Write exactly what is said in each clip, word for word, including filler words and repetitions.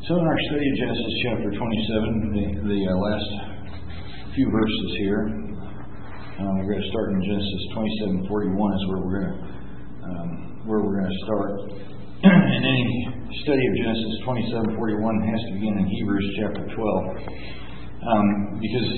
So in our study of Genesis chapter twenty-seven, the, the uh, last few verses here, um, we're going to start in Genesis twenty-seven forty-one is where we're going to um, where we're going to start. And any study of Genesis twenty-seven forty-one has to begin in Hebrews chapter twelve, um, because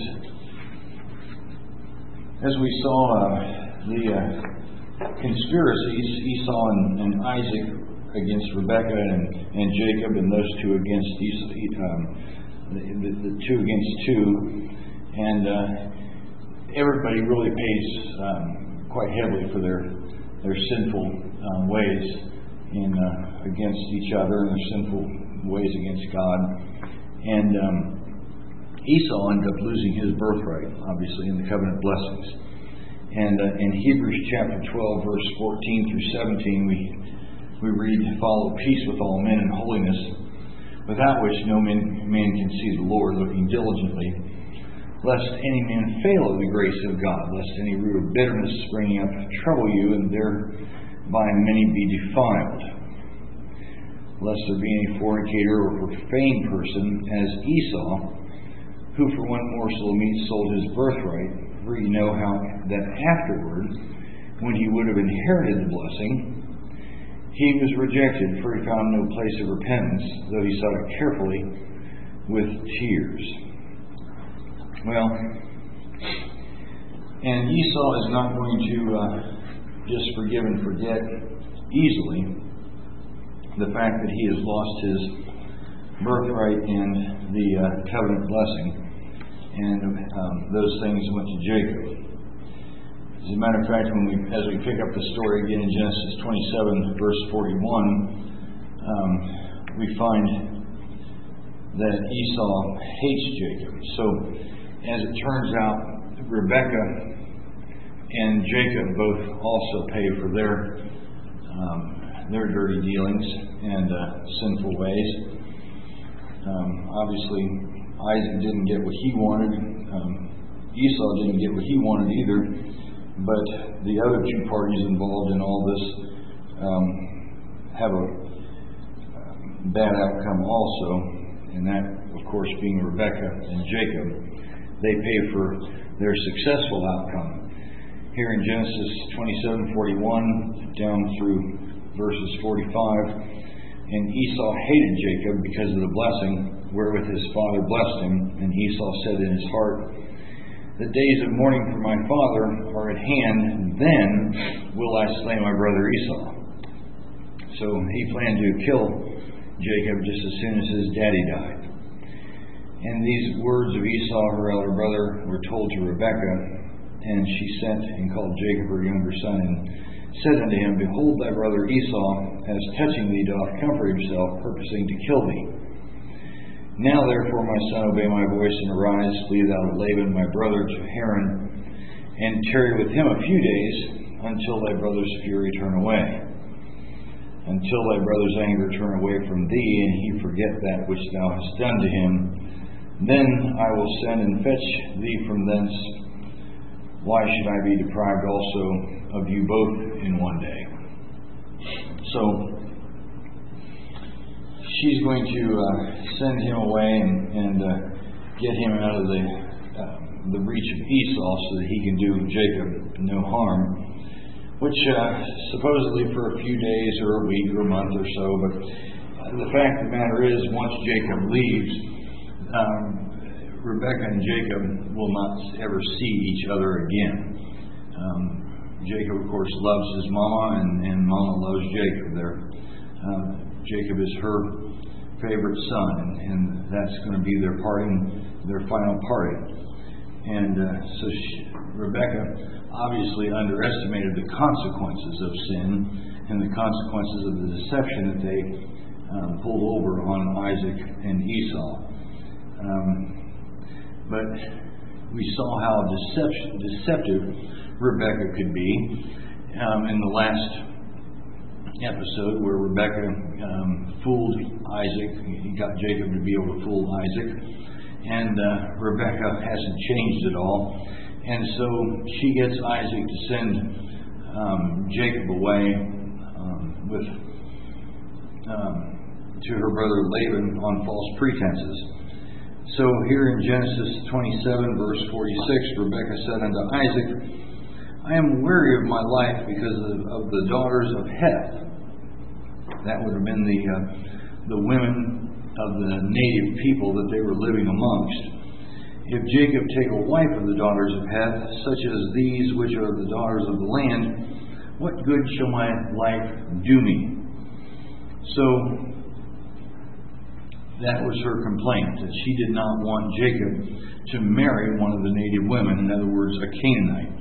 as we saw uh, the uh, conspiracies, Esau and, and Isaac against Rebekah and, and Jacob, and those two against Esau, um, the, the, the two against two, and uh, everybody really pays um, quite heavily for their their sinful um, ways in uh, against each other and their sinful ways against God. And um, Esau ended up losing his birthright, obviously, in the covenant blessings. And uh, in Hebrews chapter twelve, verse fourteen through seventeen, we we read, "Follow peace with all men and holiness, without which no man, man can see the Lord, looking diligently, lest any man fail of the grace of God, lest any root of bitterness springing up trouble you, and thereby many be defiled. Lest there be any fornicator or profane person, as Esau, who for one morsel of meat sold his birthright, for you know how that afterward, when he would have inherited the blessing, he was rejected, for he found no place of repentance, though he sought it carefully with tears." Well, and Esau is not going to uh, just forgive and forget easily the fact that he has lost his birthright and the uh, covenant blessing, and um, those things went to Jacob. As a matter of fact, when we, as we pick up the story again in Genesis twenty-seven, verse forty-one, um, we find that Esau hates Jacob. So, as it turns out, Rebekah and Jacob both also pay for their um, their dirty dealings and uh, sinful ways. Um, obviously, Isaac didn't get what he wanted. Um, Esau didn't get what he wanted either. But the other two parties involved in all this um, have a bad outcome also, and that, of course, being Rebekah and Jacob. They pay for their successful outcome. Here in Genesis twenty-seven forty-one down through verses forty-five, "And Esau hated Jacob because of the blessing wherewith his father blessed him. And Esau said in his heart, The days of mourning for my father are at hand, then will I slay my brother Esau." So he planned to kill Jacob just as soon as his daddy died. And these words of Esau, her elder brother, were told to Rebekah, and she sent and called Jacob her younger son, and said unto him, Behold, thy brother Esau, as touching thee, doth comfort himself, purposing to kill thee. Now therefore, my son, obey my voice, and arise, flee thou to Laban my brother to Haran, and tarry with him a few days, until thy brother's fury turn away, until thy brother's anger turn away from thee, and he forget that which thou hast done to him. Then I will send and fetch thee from thence. Why should I be deprived also of you both in one day? So she's going to uh, send him away and, and uh, get him out of the uh, the reach of Esau, so that he can do Jacob no harm. Which uh, supposedly for a few days or a week or a month or so. But the fact of the matter is, once Jacob leaves, um, Rebekah and Jacob will not ever see each other again. Um, Jacob, of course, loves his mama, and, and mama loves Jacob. They're, um, Jacob is her favorite son, and, and that's going to be their parting, their final parting. And uh, so she, Rebekah obviously underestimated the consequences of sin and the consequences of the deception that they um, pulled over on Isaac and Esau. Um, but we saw how deception, deceptive Rebekah could be um, in the last episode, where Rebekah um, fooled Isaac. He got Jacob to be able to fool Isaac, and uh, Rebekah hasn't changed at all, and so she gets Isaac to send um, Jacob away um, with um, to her brother Laban on false pretenses. So here in Genesis twenty-seven, verse forty-six, Rebekah said unto Isaac, I am weary of my life because of, of the daughters of Heth. That would have been the, uh, the women of the native people that they were living amongst. If Jacob take a wife of the daughters of Heth, such as these which are the daughters of the land, what good shall my life do me? So, that was her complaint, that she did not want Jacob to marry one of the native women, in other words, a Canaanite.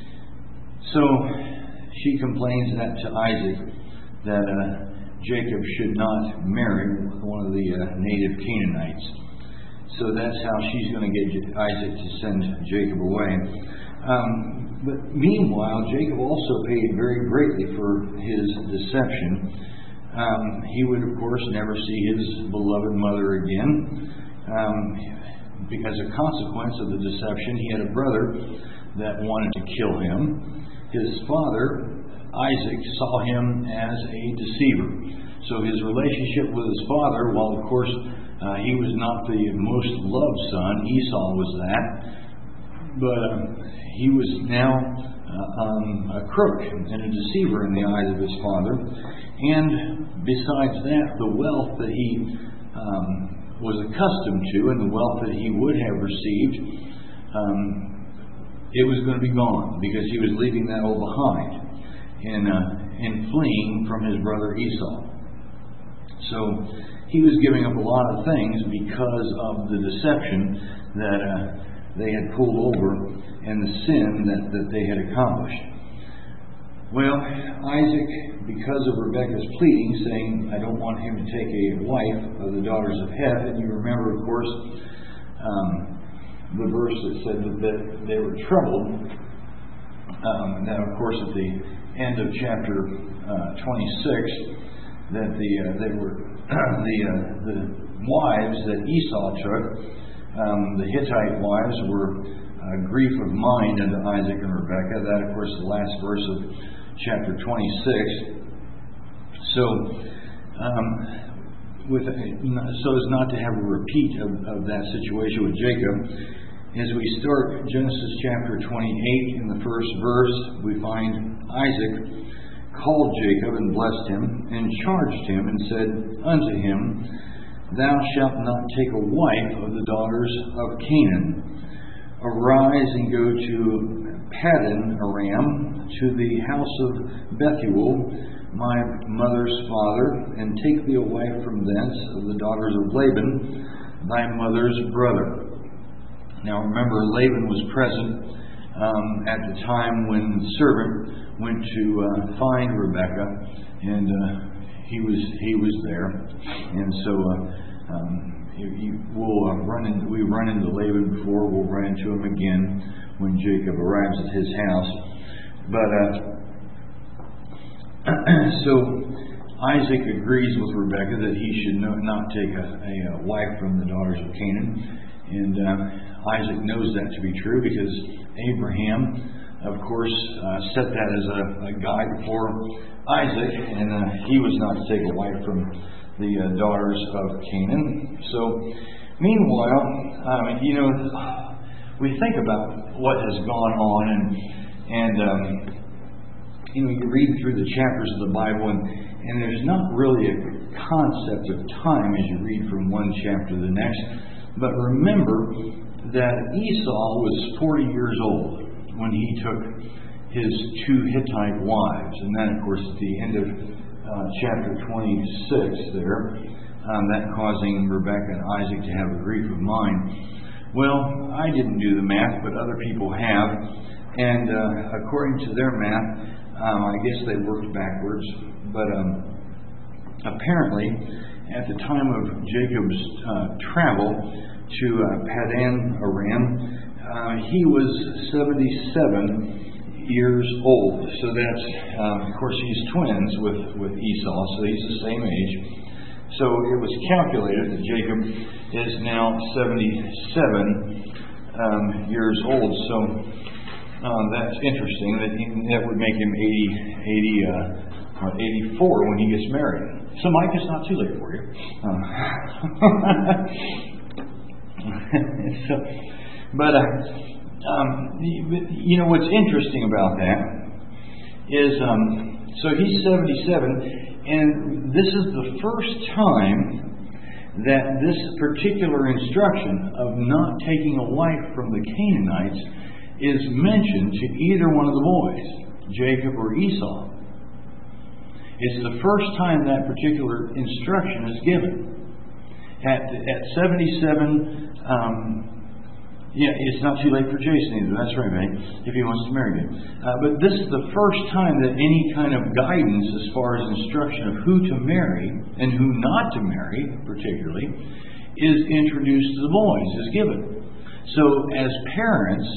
So, she complains that to Isaac, that uh, Jacob should not marry one of the uh, native Canaanites. So that's how she's going to get Isaac to send Jacob away. Um, but meanwhile, Jacob also paid very greatly for his deception. Um, he would, of course, never see his beloved mother again. Um, because a consequence of the deception, he had a brother that wanted to kill him. His father, Isaac, saw him as a deceiver. So his relationship with his father, while of course uh, he was not the most loved son, Esau was that, but um, he was now uh, um, a crook and a deceiver in the eyes of his father. And besides that, the wealth that he um, was accustomed to and the wealth that he would have received, um, it was going to be gone because he was leaving that all behind in, uh, in fleeing from his brother Esau. So he was giving up a lot of things because of the deception that uh, they had pulled over and the sin that, that they had accomplished. Well, Isaac, because of Rebekah's pleading, saying, I don't want him to take a wife of the daughters of Heth, and you remember, of course, um, the verse that said that, that they were troubled. Um, and then, of course, at the end of chapter uh, twenty-six, that the uh, they were the uh, the wives that Esau took, um, the Hittite wives, were uh, grief of mind unto Isaac and Rebekah. That, of course, is the last verse of chapter twenty-six. So, um, with so as not to have a repeat of, of that situation with Jacob, as we start Genesis chapter twenty-eight in the first verse, we find Isaac called Jacob and blessed him, and charged him, and said unto him, Thou shalt not take a wife of the daughters of Canaan. Arise and go to Paddan Aram, to the house of Bethuel, my mother's father, and take thee a wife from thence of the daughters of Laban, thy mother's brother. Now remember, Laban was present um, at the time when the servant went to uh, find Rebekah, and uh, he was he was there, and so uh, um, you, you, we'll uh, run into we run into Laban before. We'll run into him again when Jacob arrives at his house. But uh, so Isaac agrees with Rebekah that he should no, not take a, a, a wife from the daughters of Canaan, and uh, Isaac knows that to be true because Abraham, of course, uh, set that as a, a guide for Isaac, and uh, he was not to take a wife from the uh, daughters of Canaan. So, meanwhile, um, you know, we think about what has gone on, and and um, you know, you read through the chapters of the Bible, and, and there's not really a concept of time as you read from one chapter to the next. But remember that Esau was forty years old when he took his two Hittite wives. And then, of course, at the end of uh, chapter twenty-six there, um, that causing Rebekah and Isaac to have a grief of mind. Well, I didn't do the math, but other people have. And uh, according to their math, um, I guess they worked backwards. But um, apparently, at the time of Jacob's uh, travel to uh, Paddan Aram, Uh, he was seventy-seven years old. So that's, um, of course, he's twins with, with Esau, so he's the same age. So it was calculated that Jacob is now seventy-seven um, years old. So um, that's interesting. That, he, that would make him eighty, eighty, uh, or eighty-four when he gets married. So, Mike, it's not too late for you. Uh, so, but, uh, um, you know, what's interesting about that is, um, so he's seventy-seven, and this is the first time that this particular instruction of not taking a wife from the Canaanites is mentioned to either one of the boys, Jacob or Esau. It's the first time that particular instruction is given. At, at seventy-seven, um, yeah, it's not too late for Jason either. That's right, mate, if he wants to marry you. Uh, but this is the first time that any kind of guidance as far as instruction of who to marry and who not to marry, particularly, is introduced to the boys, is given. So as parents,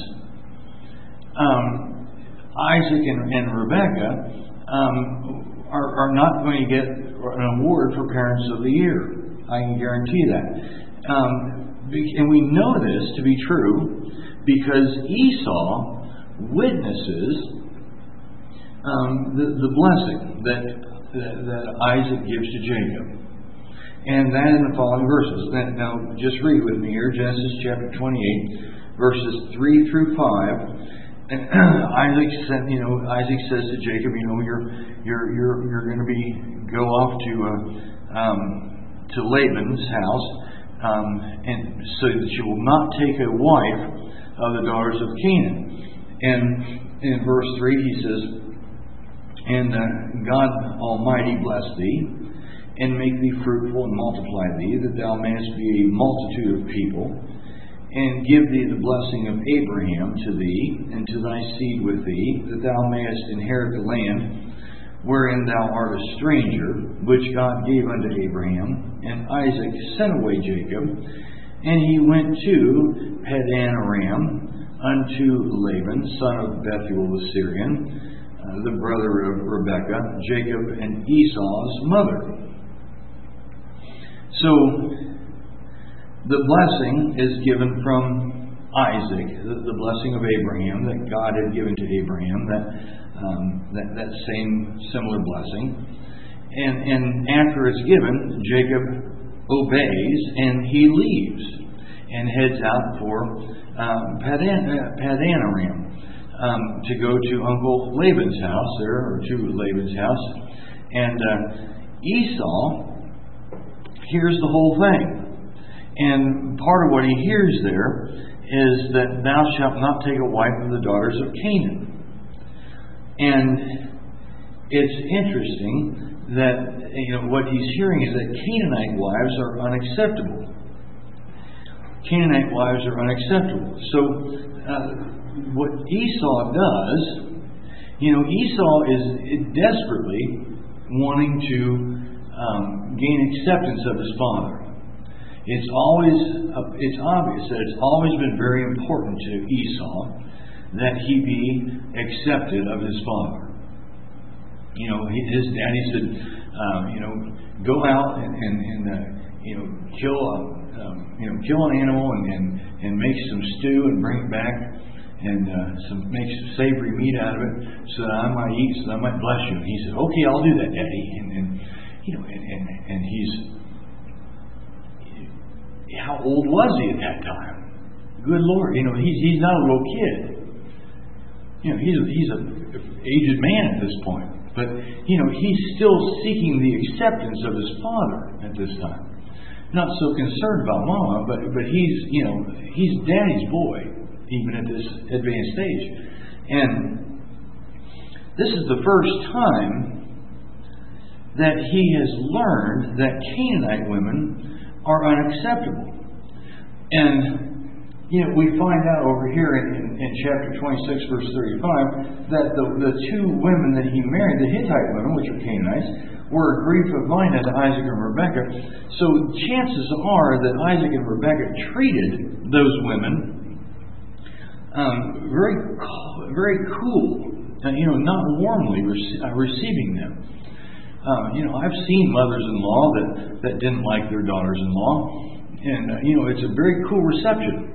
um, Isaac and, and Rebekah um, are, are not going to get an award for Parents of the Year. I can guarantee that. Um, And we know this to be true because Esau witnesses um, the, the blessing that, that that Isaac gives to Jacob. And that in the following verses. Now, just read with me here, Genesis chapter twenty-eight, verses three through five. And Isaac said, you know, Isaac says to Jacob, you know, you're you're you're you're going to be go off to uh, um, to Laban's house. Um, and so that you will not take a wife of the daughters of Canaan. And in verse three he says, And uh, God Almighty bless thee, and make thee fruitful and multiply thee, that thou mayest be a multitude of people, and give thee the blessing of Abraham to thee, and to thy seed with thee, that thou mayest inherit the land wherein thou art a stranger, which God gave unto Abraham. And Isaac sent away Jacob, and he went to Padan Aram unto Laban, son of Bethuel the Syrian, uh, the brother of Rebekah, Jacob and Esau's mother. So the blessing is given from Isaac, the, the blessing of Abraham that God had given to Abraham, that Um, that, that same similar blessing. And, and after it's given, Jacob obeys and he leaves and heads out for um, Padan, uh, Padan Aram um, to go to Uncle Laban's house there, or to Laban's house. And uh, Esau hears the whole thing. And part of what he hears there is that thou shalt not take a wife of the daughters of Canaan. And it's interesting that, you know, what he's hearing is that Canaanite wives are unacceptable. Canaanite wives are unacceptable. So uh, what Esau does, you know, Esau is desperately wanting to um, gain acceptance of his father. It's always, uh, it's obvious that it's always been very important to Esau that he be accepted of his father. You know, his daddy said, um, you know, go out and, and, and uh, you know, kill, a, um, you know, kill an animal and, and, and make some stew and bring it back and uh, some make some savory meat out of it so that I might eat, so that I might bless you. And he said, okay, I'll do that, Daddy. And, and you know, and, and, and he's, how old was he at that time? Good Lord, you know, he's he's not a little kid. You know, he's a, he's an aged man at this point. But, you know, he's still seeking the acceptance of his father at this time. Not so concerned about Mama, but but he's, you know, he's Daddy's boy, even at this advanced stage. And this is the first time that he has learned that Canaanite women are unacceptable. And you know, we find out over here in, in, in chapter twenty-six, verse thirty-five, that the, the two women that he married, the Hittite women, which are Canaanites, were a grief of mind unto Isaac and Rebekah. So chances are that Isaac and Rebekah treated those women um, very, very cool, and you know, not warmly rec- uh, receiving them. Uh, you know, I've seen mothers-in-law that, that didn't like their daughters-in-law, and uh, you know, it's a very cool reception.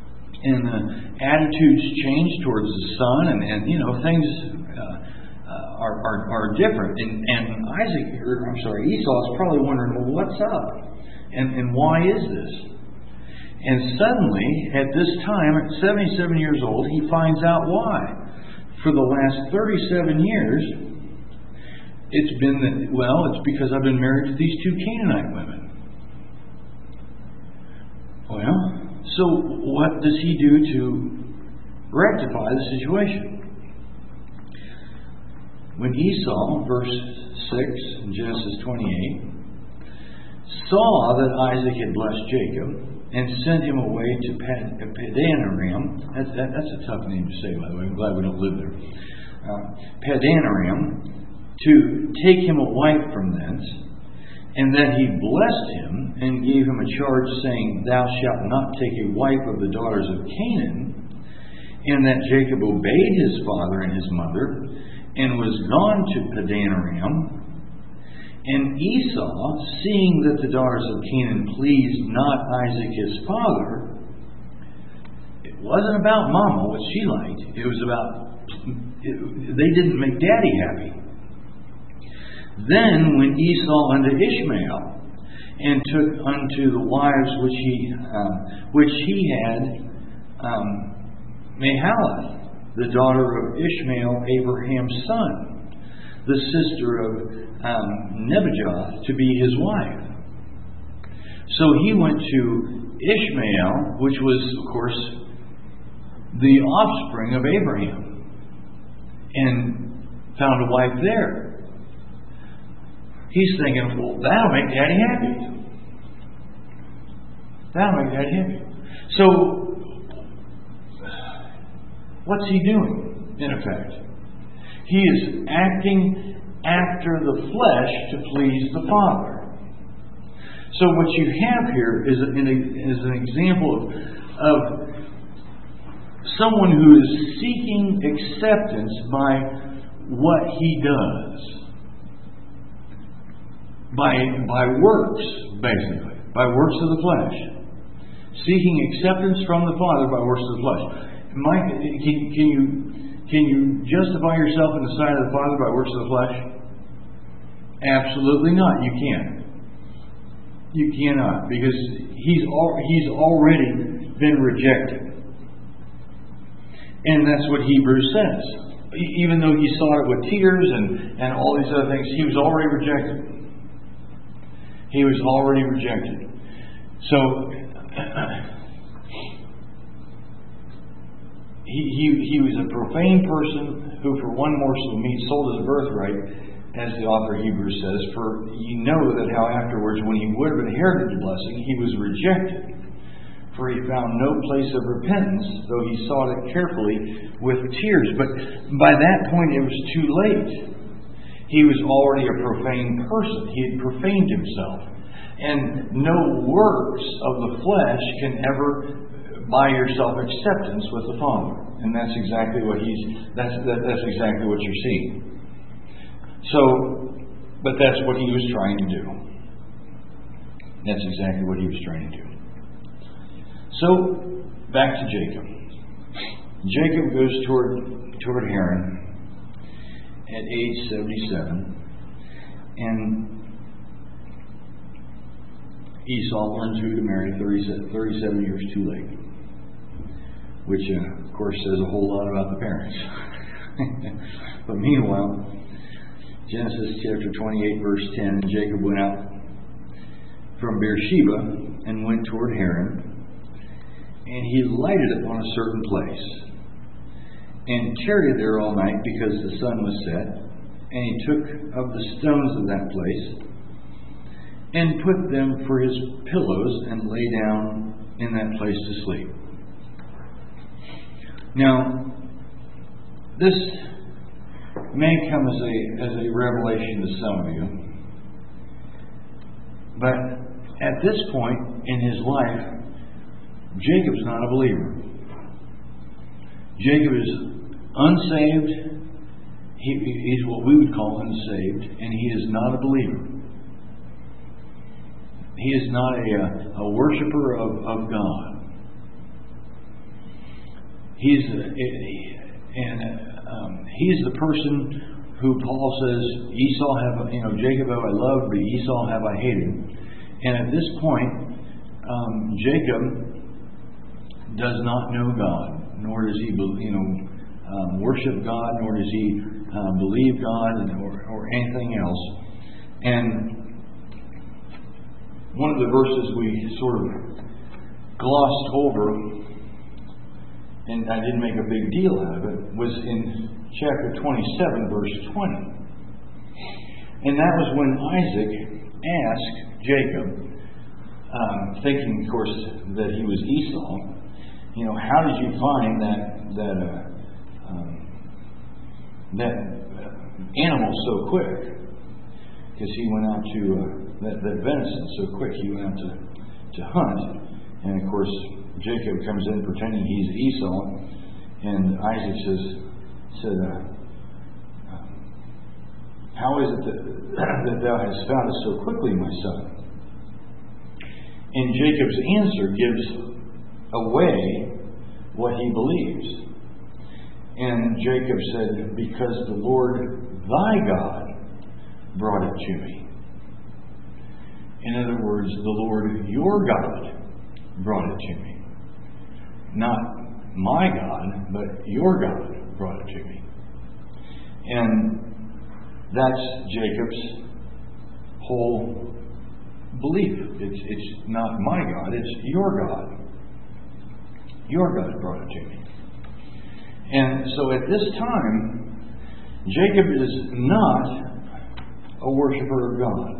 And uh, attitudes change towards the son, and, and you know, things uh, uh, are, are, are different. And, and Isaac, or I'm sorry, Esau is probably wondering, well, what's up? And, and why is this? And suddenly, at this time, at seventy-seven years old, he finds out why. For the last thirty-seven years, it's been that, well, it's because I've been married to these two Canaanite women. Well, so what does he do to rectify the situation? When Esau, verse six in Genesis twenty-eight, saw that Isaac had blessed Jacob and sent him away to Padanaram, that's, that, that's a tough name to say, by the way, I'm glad we don't live there, uh, Padanaram, to take him a wife from thence, and that he blessed him and gave him a charge, saying, Thou shalt not take a wife of the daughters of Canaan, and that Jacob obeyed his father and his mother, and was gone to Padanaram. And Esau, seeing that the daughters of Canaan pleased not Isaac his father, it wasn't about Mama, what she liked. It was about, it, they didn't make Daddy happy. Then went Esau unto Ishmael, and took unto the wives which he uh, which he had um, Mahalath, the daughter of Ishmael, Abraham's son, the sister of um, Nebajoth, to be his wife. So he went to Ishmael, which was, of course, the offspring of Abraham, and found a wife there. He's thinking, well, that'll make Daddy happy. That'll make Daddy happy. So, what's he doing, in effect? He is acting after the flesh to please the Father. So what you have here is an, is an example of, of someone who is seeking acceptance by what he does. By, by works, basically. By works of the flesh. Seeking acceptance from the Father by works of the flesh. Mike, can, can you can you justify yourself in the sight of the Father by works of the flesh? Absolutely not. You can't. You cannot, because he's al- he's already been rejected, and that's what Hebrews says. Even though he sought it with tears and and all these other things, he was already rejected. He was already rejected. So. He, he, he was a profane person who for one morsel of meat sold his birthright, as the author of Hebrews says, for you know that how afterwards, when he would have inherited the blessing, he was rejected. For he found no place of repentance, though he sought it carefully with tears. But by that point it was too late. He was already a profane person. He had profaned himself. And no works of the flesh can ever buy yourself acceptance with the Father. And that's exactly what he's that's that, that's exactly what you're seeing. So but that's what he was trying to do. That's exactly what he was trying to do. So back to Jacob. Jacob goes toward toward Haran at age seventy-seven, and Esau learns who to marry thirty-seven years too late. Which, uh, of course, says a whole lot about the parents. But meanwhile, Genesis chapter twenty-eight, verse ten, and Jacob went out from Beersheba and went toward Haran, and he lighted upon a certain place, and tarried there all night because the sun was set, and he took of the stones of that place, and put them for his pillows, and lay down in that place to sleep. Now, this may come as a as a revelation to some of you, but at this point in his life, Jacob's not a believer. Jacob is unsaved. He, he's what we would call unsaved, and he is not a believer. He is not a, a worshiper of, of God. He's a, and um, he's the person who Paul says, Esau have, you know, Jacob have I loved, but Esau have I hated. And at this point, um, Jacob does not know God, nor does he, you know, um, worship God, nor does he uh, believe God, or, or anything else. And one of the verses we sort of glossed over, and I didn't make a big deal out of it, was in chapter twenty-seven, verse twenty. And that was when Isaac asked Jacob, um, thinking, of course, that he was Esau, you know, how did you find that that uh, um, that uh, animal so quick? Because he went out to uh, that, that venison so quick. He went out to to hunt, and of course Jacob comes in pretending he's Esau, and Isaac says, said, uh, "How is it that that thou hast found us so quickly, my son?" And Jacob's answer gives away what he believes. And Jacob said, "Because the Lord thy God brought it to me." In other words, the Lord your God brought it to me. Not my God, but your God brought it to me. And that's Jacob's whole belief. It's, it's not my God, it's your God. Your God brought it to me. And so at this time, Jacob is not a worshiper of God.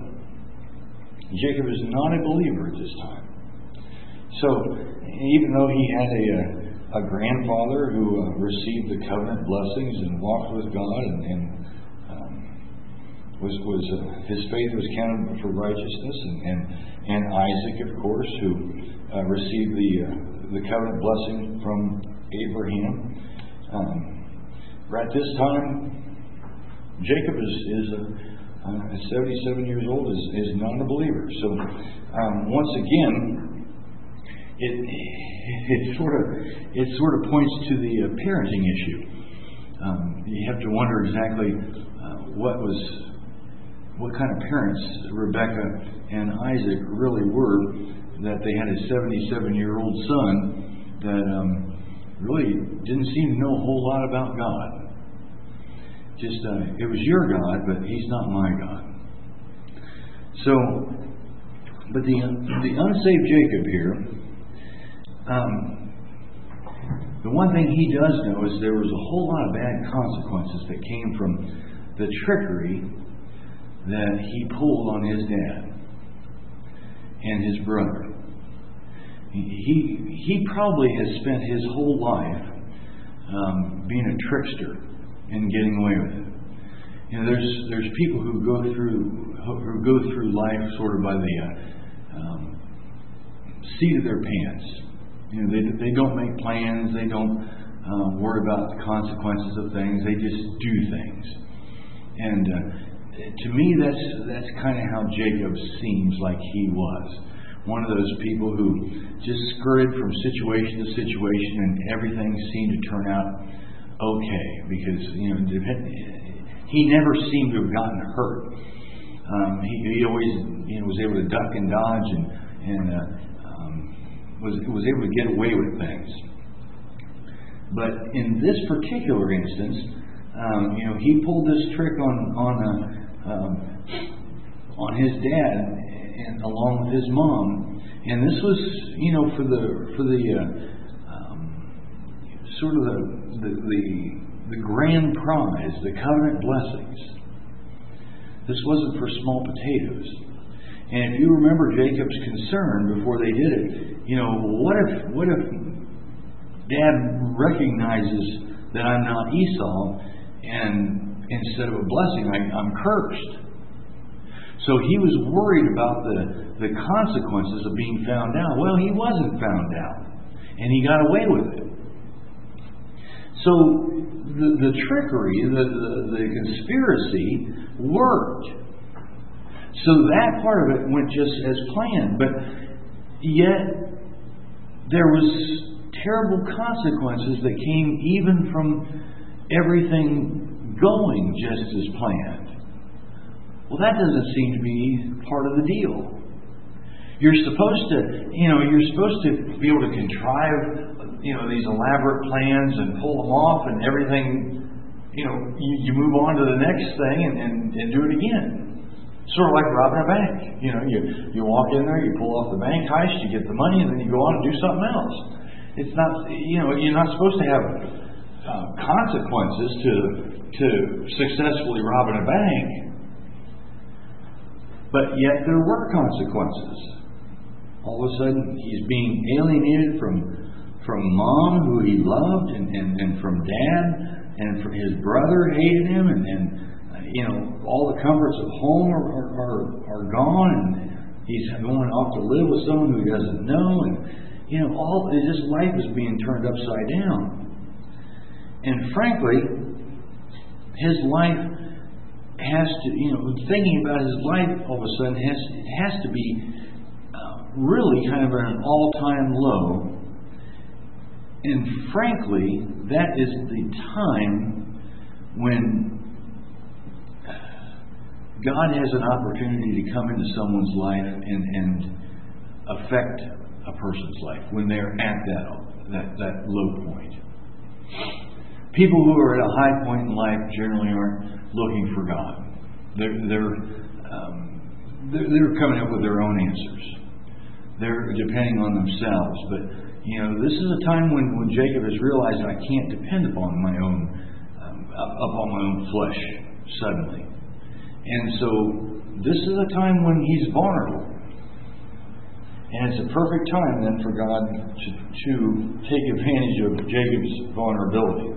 Jacob is not a believer at this time. So even though he had a, a grandfather who uh, received the covenant blessings and walked with God, and, and um, was was uh, his faith was counted for righteousness, and and, and Isaac, of course, who uh, received the uh, the covenant blessing from Abraham. Um, right at this time, Jacob is is a Uh, at seventy-seven years old, is, is not a believer. So um, once again, it it sort of it sort of points to the uh, parenting issue. Um, you have to wonder exactly uh, what was what kind of parents Rebekah and Isaac really were, that they had a seventy-seven-year-old son that um, really didn't seem to know a whole lot about God. Just, uh, it was your God, but He's not my God. So, but the the unsaved Jacob here, um, the one thing he does know is there was a whole lot of bad consequences that came from the trickery that he pulled on his dad and his brother. He he probably has spent his whole life um, being a trickster and getting away with it. You know, there's there's people who go through who go through life sort of by the uh, um, seat of their pants. You know, they they don't make plans. They don't uh, worry about the consequences of things. They just do things. And uh, to me, that's that's kind of how Jacob seems like he was. One of those people who just skirted from situation to situation, and everything seemed to turn out okay, because you know he never seemed to have gotten hurt. Um, he, he always you know was able to duck and dodge, and and uh, um, was was able to get away with things. But in this particular instance, um, you know, he pulled this trick on on uh, um, on his dad, and along with his mom, and this was you know for the for the uh, um, sort of the The, the the grand prize, the covenant blessings. This wasn't for small potatoes. And if you remember Jacob's concern before they did it, you know, what if what if Dad recognizes that I'm not Esau, and instead of a blessing, I, I'm cursed? So he was worried about the the consequences of being found out. Well, he wasn't found out, and he got away with it. So the, the trickery, the, the, the conspiracy worked. So that part of it went just as planned. But yet there was terrible consequences that came even from everything going just as planned. Well, that doesn't seem to be part of the deal. You're supposed to, you know, you're supposed to be able to contrive, you know, these elaborate plans and pull them off and everything. You know, you, you move on to the next thing and, and, and do it again. Sort of like robbing a bank. You know, you, you walk in there, you pull off the bank heist, you get the money, and then you go on and do something else. It's not, you know, you're not supposed to have uh, consequences to to successfully robbing a bank. But yet there were consequences. All of a sudden, he's being alienated from from mom, who he loved, and, and, and from dad, and from his brother hated him, and, and uh, you know, all the comforts of home are, are, are, are gone, and he's going off to live with someone who he doesn't know, and you know, all his life is being turned upside down. And frankly, his life has to, you know, thinking about his life all of a sudden has it has to be really kind of at an all-time low. And frankly, that is the time when God has an opportunity to come into someone's life and, and affect a person's life when they're at that, that, that low point. People who are at a high point in life generally aren't looking for God. They're, they're, um, they're, they're coming up with their own answers. They're depending on themselves. But, you know, this is a time when, when Jacob has realized I can't depend upon my own, um, upon my own flesh suddenly. And so this is a time when he's vulnerable. And it's a perfect time then for God to, to take advantage of Jacob's vulnerability.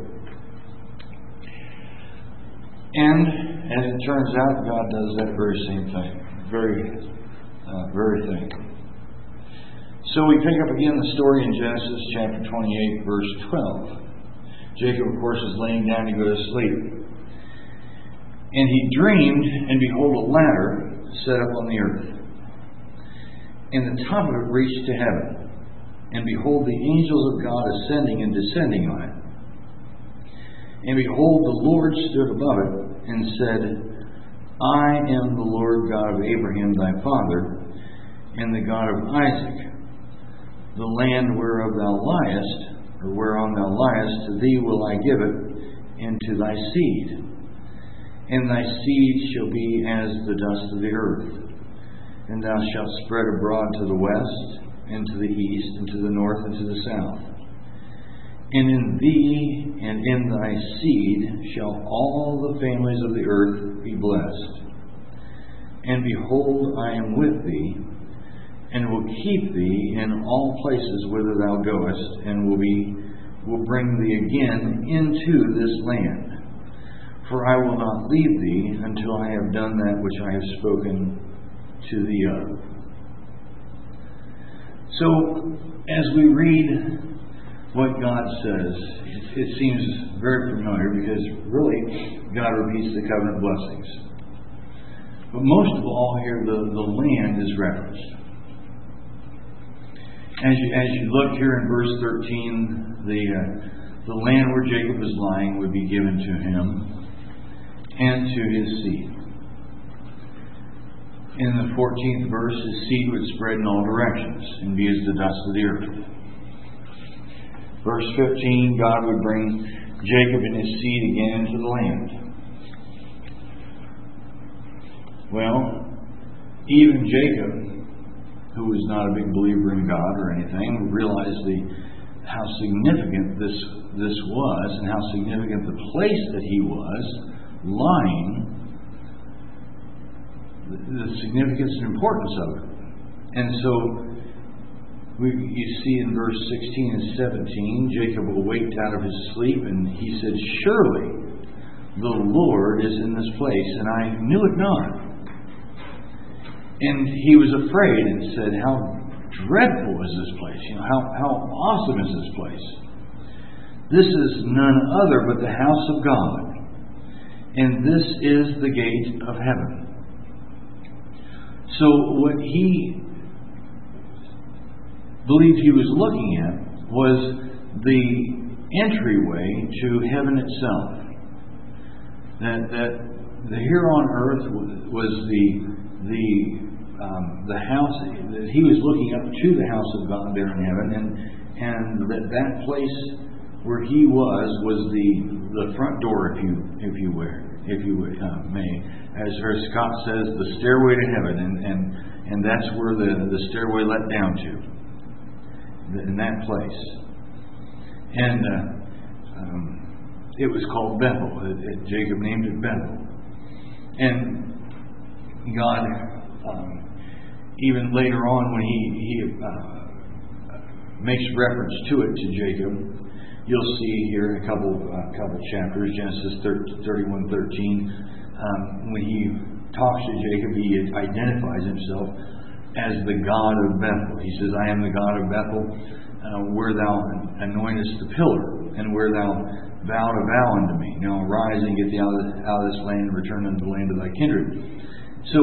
And as it turns out, God does that very same thing. Very, uh, very thing. So we pick up again the story in Genesis chapter twenty-eight, verse twelve. Jacob, of course, is laying down to go to sleep. And he dreamed, and behold, a ladder set up on the earth. And the top of it reached to heaven. And behold, the angels of God ascending and descending on it. And behold, the Lord stood above it, and said, I am the Lord God of Abraham thy father, and the God of Isaac. The land whereof thou liest, or whereon thou liest, to thee will I give it, and to thy seed. And thy seed shall be as the dust of the earth. And thou shalt spread abroad to the west, and to the east, and to the north, and to the south. And in thee and in thy seed shall all the families of the earth be blessed. And behold, I am with thee, and will keep thee in all places whither thou goest, and will be will bring thee again into this land. For I will not leave thee until I have done that which I have spoken to thee of. So, as we read what God says, it, it seems very familiar because really God repeats the covenant blessings. But most of all here, the, the land is referenced. As you, as you look here in verse thirteen, the, uh, the land where Jacob is lying would be given to him and to his seed. In the fourteenth verse, his seed would spread in all directions and be as the dust of the earth. Verse fifteen, God would bring Jacob and his seed again into the land. Well, even Jacob, who was not a big believer in God or anything, realized the, how significant this, this was and how significant the place that he was lying, the, the significance and importance of it. And so we, you see in verse sixteen and seventeen, Jacob awaked out of his sleep, and he said, surely the Lord is in this place, and I knew it not. And he was afraid and said, how dreadful is this place? You know, how, how awesome is this place? This is none other but the house of God, and this is the gate of heaven. So what he believed he was looking at was the entryway to heaven itself. that that the here on earth was the the um, the house that he was looking up to, the house of God there in heaven, and and that that place where he was was the the front door, if you if you will, if you would uh, may, as Scott says, the stairway to heaven, and and and that's where the the stairway led down to, in that place, and uh, um, it was called Bethel. It, it, Jacob named it Bethel, and God, um, even later on when he he uh, makes reference to it to Jacob, you'll see here in a couple uh, couple chapters, Genesis thirty-one thirteen, um, when he talks to Jacob, he identifies himself as the God of Bethel. He says, "I am the God of Bethel, uh, where thou anointest the pillar, and where thou vowed a vow unto me. Now arise and get thee out of, out of this land, and return unto the land of thy kindred." So,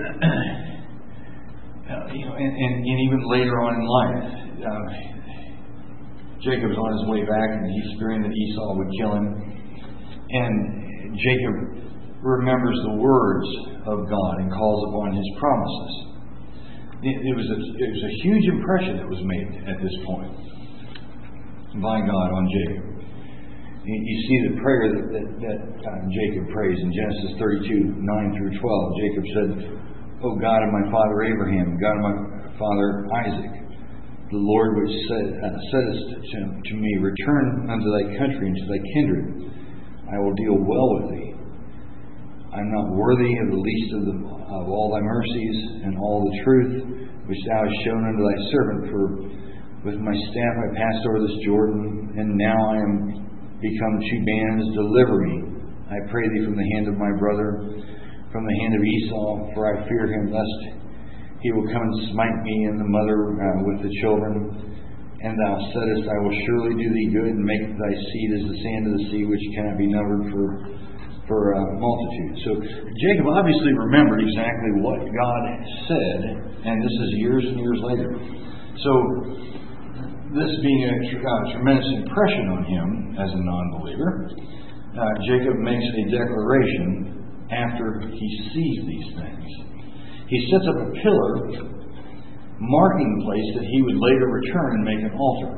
uh, you know, and, and, and even later on in life, uh, Jacob's on his way back, and he's fearing that Esau would kill him. And Jacob remembers the words of God and calls upon His promises. It, it was a, it was a huge impression that was made at this point by God on Jacob. You, you see the prayer that, that, that uh, Jacob prays in Genesis thirty-two nine through twelve. Jacob said, "O God of my father Abraham, God of my father Isaac, the Lord which said, uh, saidst to, to me, return unto thy country and to thy kindred. I will deal well with thee. I am not worthy of the least of, the, of all thy mercies and all the truth which thou hast shown unto thy servant. For with my staff I passed over this Jordan, and now I am become two bands. Deliver me, I pray thee, from the hand of my brother, from the hand of Esau, for I fear him, lest he will come and smite me and the mother uh, with the children. And thou saidst, I will surely do thee good, and make thy seed as the sand of the sea, which cannot be numbered for for uh, multitude." So Jacob obviously remembered exactly what God said, and this is years and years later. So this being a uh, tremendous impression on him as a non-believer, uh, Jacob makes a declaration after he sees these things. He sets up a pillar marking the place that he would later return and make an altar.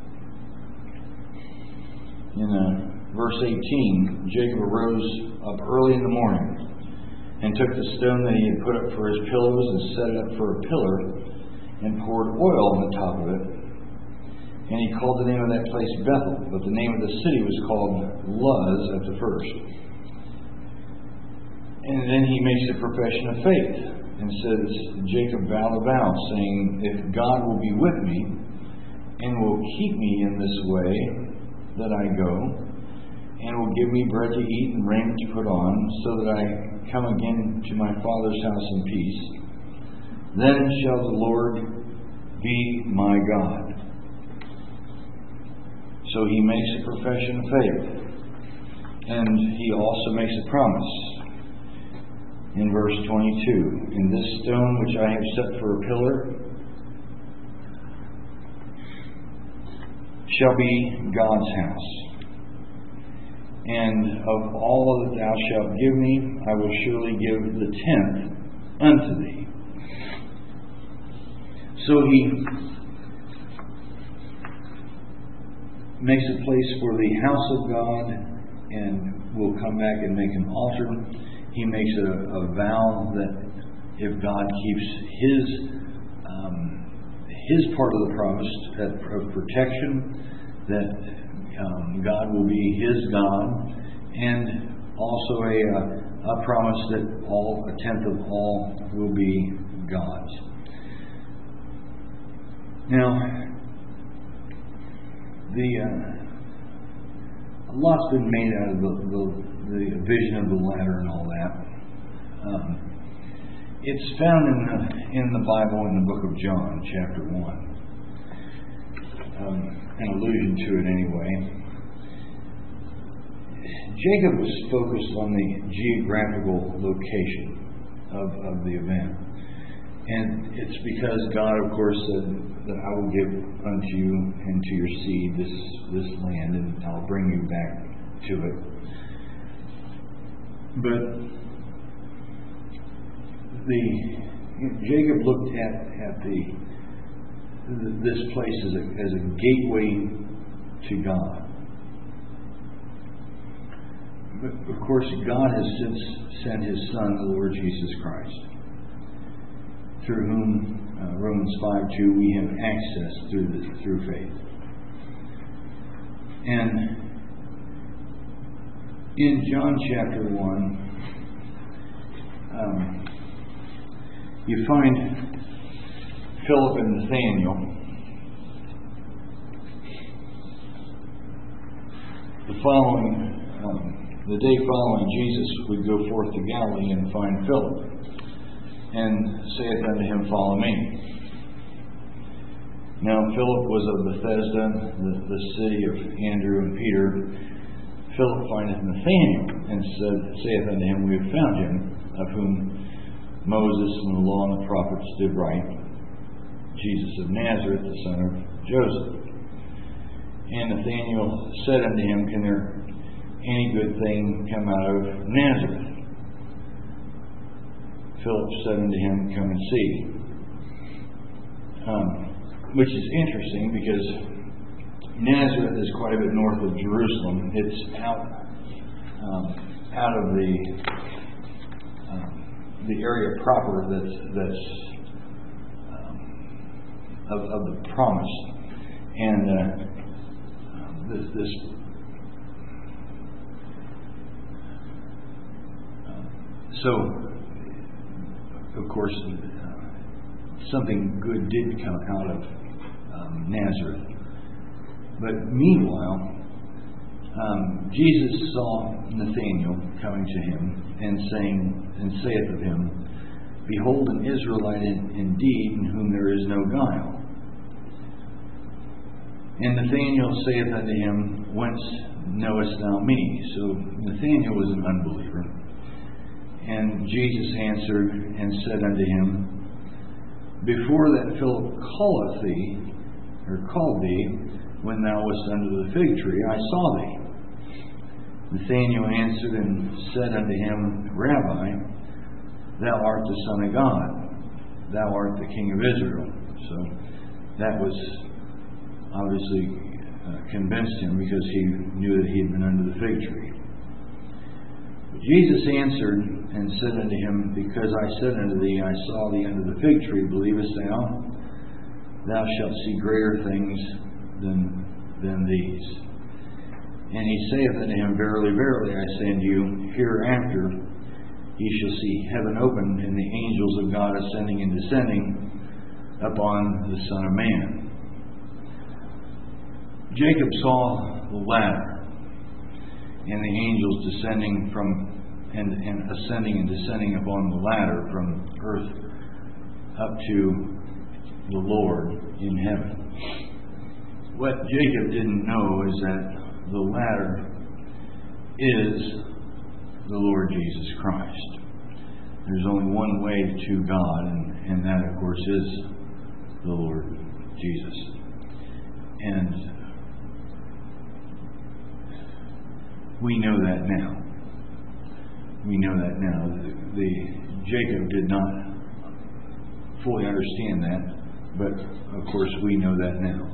In uh, verse eighteen, Jacob arose up early in the morning and took the stone that he had put up for his pillows and set it up for a pillar and poured oil on the top of it. And he called the name of that place Bethel, but the name of the city was called Luz at the first. And then he makes a profession of faith and says, Jacob vowed a vow, saying, "If God will be with me and will keep me in this way that I go, and will give me bread to eat and raiment to put on, so that I come again to my father's house in peace, then shall the Lord be my God." So he makes a profession of faith. And he also makes a promise in verse twenty-two. "In this stone which I have set for a pillar shall be God's house. And of all that thou shalt give me, I will surely give the tenth unto thee." So he makes a place for the house of God, and will come back and make an altar. He makes a, a vow that if God keeps His um, His part of the promise of protection, that um, God will be His God, and also a, a promise that all a tenth of all will be God's. Now, the uh, a lot's been made out of the, the, the vision of the ladder and all that. Um, it's found in the, in the Bible in the book of John, chapter one. Um, an allusion to it anyway. Jacob was focused on the geographical location of, of the event. And it's because God, of course, said that I will give unto you and to your seed this, this land, and I'll bring you back to it. But the Jacob looked at at the this place as a as a gateway to God. But of course, God has since sent His Son, the Lord Jesus Christ, through whom uh, Romans five two we have access through the, through faith. And in John chapter one, um, you find Philip and Nathaniel. The following, um, the day following, Jesus would go forth to Galilee and find Philip, and saith unto him, Follow me. Now Philip was of Bethsaida, the, the city of Andrew and Peter. Philip findeth Nathanael, and said, saith unto him, We have found him, of whom Moses and the law and the prophets did write, Jesus of Nazareth, the son of Joseph. And Nathanael said unto him, Can there any good thing come out of Nazareth? Philip said unto him, Come and see. Um, which is interesting because Nazareth is quite a bit north of Jerusalem. It's out um, out of the um, the area proper that's that's um, of, of the promise, and uh, this, this uh, so of course uh, something good did come out of um, Nazareth. But meanwhile, um, Jesus saw Nathanael coming to him and saying, and saith of him, Behold, an Israelite in, indeed, in whom there is no guile. And Nathanael saith unto him, Whence knowest thou me? So Nathanael was an unbeliever. And Jesus answered and said unto him, Before that Philip calleth thee, or called thee, when thou wast under the fig tree, I saw thee. Nathanael answered and said unto him, Rabbi, thou art the Son of God, thou art the King of Israel. So that was obviously uh, convinced him, because he knew that he had been under the fig tree. But Jesus answered and said unto him, Because I said unto thee, I saw thee under the fig tree, believest thou? Thou shalt see greater things than than these. And he saith unto him, Verily, verily, I say unto you, hereafter ye shall see heaven opened, and the angels of God ascending and descending upon the Son of Man. Jacob saw the ladder, and the angels descending from and, and ascending and descending upon the ladder from earth up to the Lord in heaven. What Jacob didn't know is that the ladder is the Lord Jesus Christ. There's only one way to God, and, and that, of course, is the Lord Jesus. And we know that now. We know that now. The, the Jacob did not fully understand that, but of course we know that now.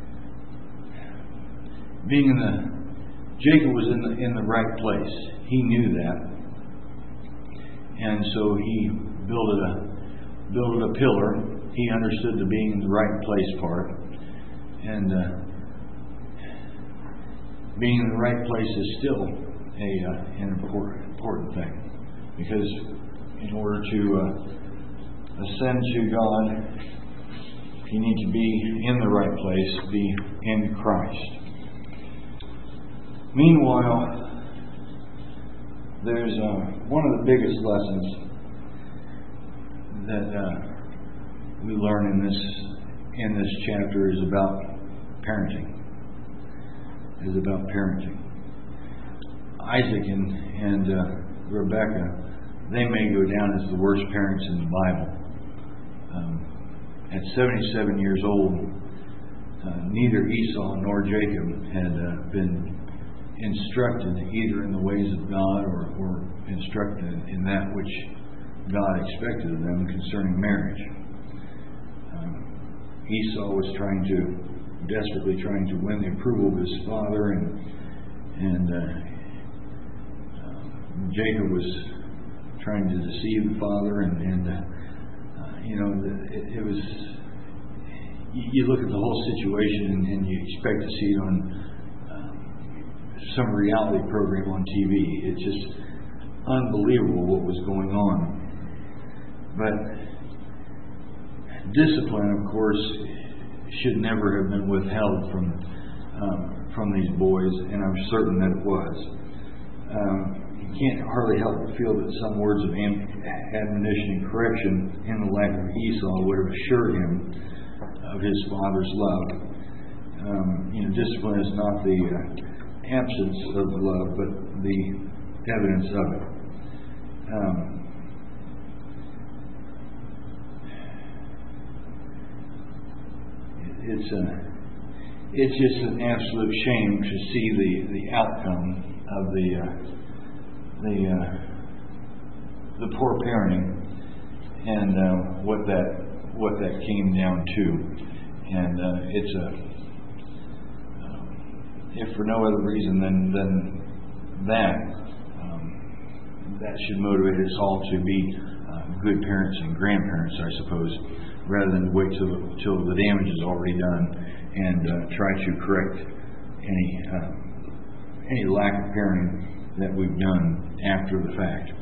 Being in the Jacob was in the in the right place. He knew that, and so he built a built a pillar. He understood the being in the right place part, and uh, being in the right place is still a uh, an important important thing, because in order to uh, ascend to God, you need to be in the right place, be in Christ. Meanwhile, there's uh, one of the biggest lessons that uh, we learn in this in this chapter is about parenting. Is about parenting. Isaac and and uh, Rebekah, they may go down as the worst parents in the Bible. Um, at seventy-seven years old, uh, neither Esau nor Jacob had uh, been instructed either in the ways of God or, or instructed in that which God expected of them concerning marriage. Um, Esau was trying to, desperately trying to win the approval of his father, and and uh, uh, Jacob was trying to deceive the father, and, and uh, uh, you know, it, it was. You look at the whole situation, and, and you expect to see it on um, some reality program on T V. It's just unbelievable what was going on. But discipline, of course, should never have been withheld from um, from these boys, and I'm certain that it was. Um, you can't hardly help but feel that some words of admonition and correction in the life of Esau would have assured him of his father's love. Um, you know, discipline is not the uh, absence of love, but the evidence of it. Um, It's a, it's just an absolute shame to see the, the outcome of the uh, the uh, the poor parenting and uh, what that what that came down to, and uh, it's a uh, if for no other reason than than that um, that should motivate us all to be uh, good parents and grandparents, I suppose, rather than wait till, till the damage is already done and uh, try to correct any uh, any lack of parenting that we've done after the fact.